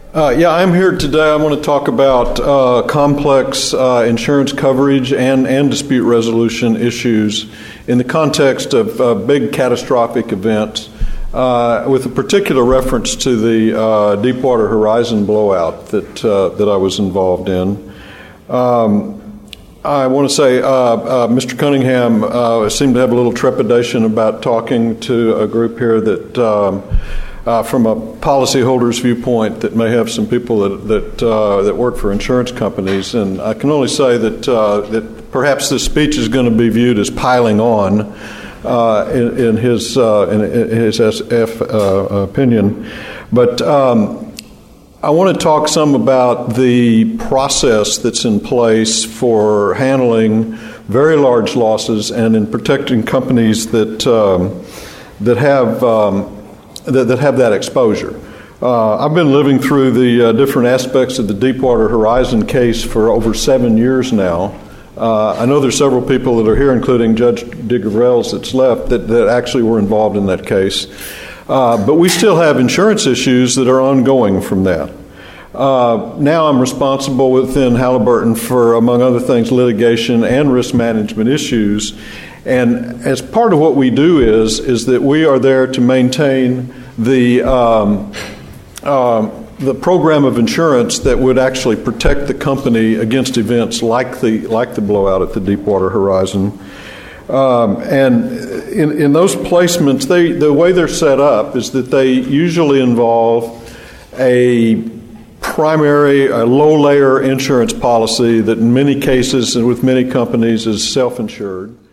I'm here today. I want to talk about complex insurance coverage and dispute resolution issues in the context of big catastrophic events, with a particular reference to the Deepwater Horizon blowout that I was involved in. I want to say Mr. Cunningham seemed to have a little trepidation about talking to a group here that from a policyholder's viewpoint that may have some people that work for insurance companies, and I can only say that perhaps this speech is going to be viewed as piling on in his SF opinion, but I want to talk some about the process that's in place for handling very large losses and in protecting companies that have that exposure. I've been living through the different aspects of the Deepwater Horizon case for over 7 years now. I know there's several people that are here, including Judge DeGavrels that's left, that actually were involved in that case. But we still have insurance issues that are ongoing from that. Now I'm responsible within Halliburton for, among other things, litigation and risk management issues. And as part of what we do is that we are there to maintain the program of insurance that would actually protect the company against events like the blowout at the Deepwater Horizon. And in those placements, the way they're set up is that they usually involve a primary, low-layer insurance policy that in many cases and with many companies is self-insured.